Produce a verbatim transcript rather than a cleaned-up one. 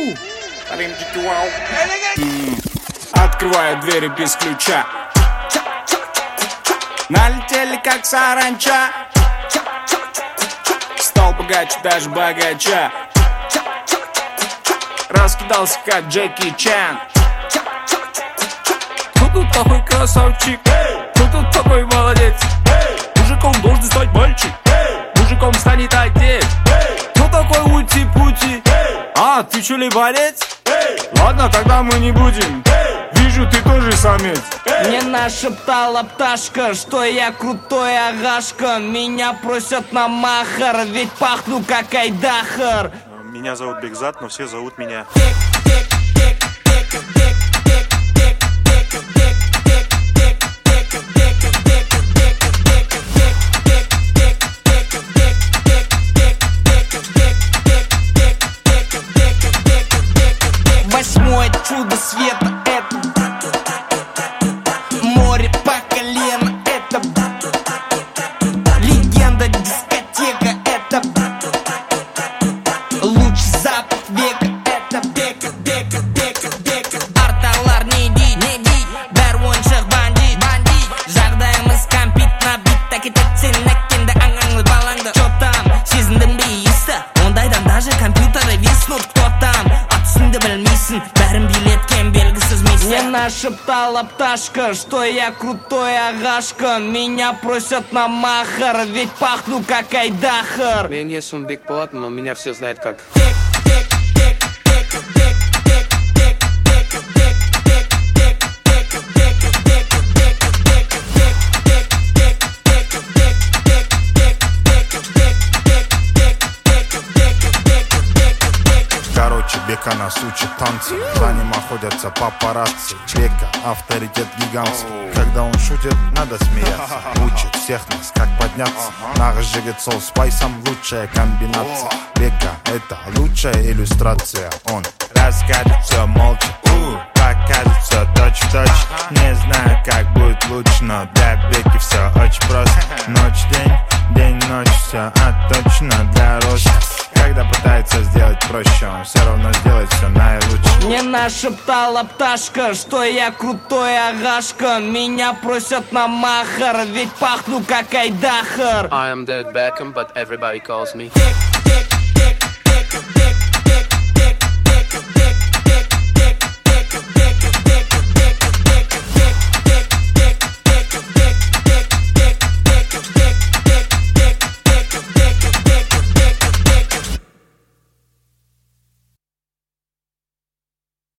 Открываю двери без ключа. Налетели как саранча. Стал богаче, даже богача. Раскидался как Джеки Чан. Кто тут такой красавчик? Кто тут такой молодец? Мужиком должен стать мальчик. Мужиком станет отец. Кто такой ути-пути? А, ты чё ли борец? Ладно, тогда мы не будем. Вижу, ты тоже самец. Мне нашептала пташка, что я крутой агашка. Меня просят на махар, ведь пахну как айдахар. Меня зовут Бекзат, но все зовут меня Восьмое чудо света — это море по колено, это легенда дискотека, это лучший запах века, это бека, бека, бека, бека. Арталар не дейт, не дейт, бәр ойыншық бандит, бандит. Жағдайымыз компит набит, әкетет сен әккенді аңаңлы балаңды. Чё там, сезіндің бе иісті? Ондайдан даже компьютеры виснут. Кто там, ат үстінде білмейсің, бәрін билеткен белгісіз миссия. Мне нашептала пташка, что я крутой агашка. Меня просят на махар, ведь пахну как айдахар. Мен есімім Бекболат, но меня все знают как Короче, Бека нас учит танцы. За ним охотятся папарацци. Бека — авторитет гигантский. Когда он шутит, надо смеяться. Учит всех нас, как подняться. Наш жигет сол спайсом — лучшая комбинация. Бека — это лучшая иллюстрация. Он расскажет все молча, у, покажет все точь-в-точь. Не знаю, как будет лучше, но для Беки все очень просто. Ночь-день, день-ночь, все отточено для роста. Когда пытается сделать проще, он все равно сделает все наилучше. Мне нашептала пташка, что я крутой агашка. Меня просят на махар, ведь пахну как айдахар. I am David Beckham, but everybody calls me Бек, бек,